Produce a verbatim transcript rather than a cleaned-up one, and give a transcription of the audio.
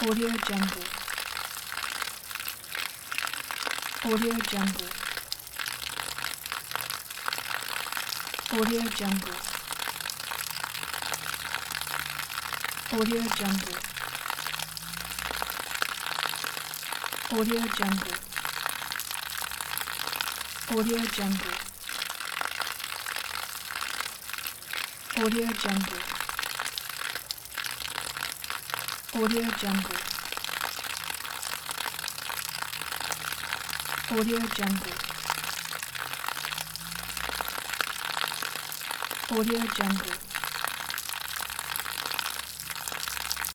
Audio Jungle. Audio Jungle. Audio Jungle. Audio Jungle. Audio Jungle. Audio Jungle. Audio Jungle. Audio Jungle. Audio Jungle. Audio Jungle.